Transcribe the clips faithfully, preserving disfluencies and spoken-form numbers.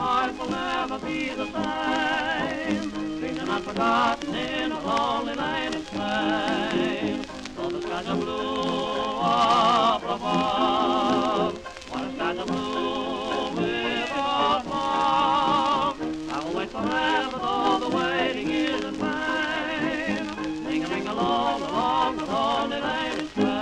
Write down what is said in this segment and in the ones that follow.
life will never be the same. Dreams are not forgotten in a lonely land of Spain. Though the skies are blue up above, what a skies are blue with your love. I will wait forever though the waiting is in vain. Ring a ring along, along the lonely lane of Spain.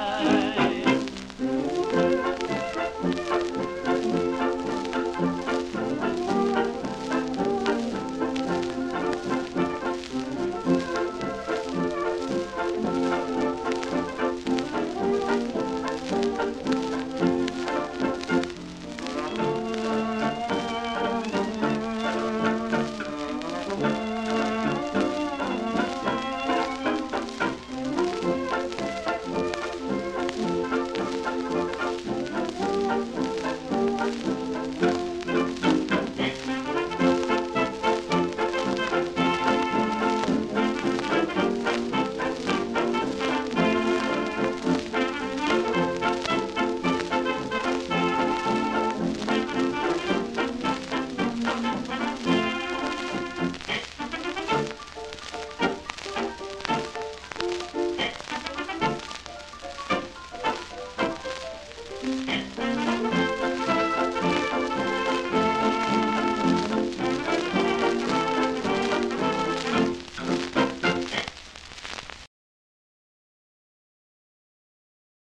Mm-hmm.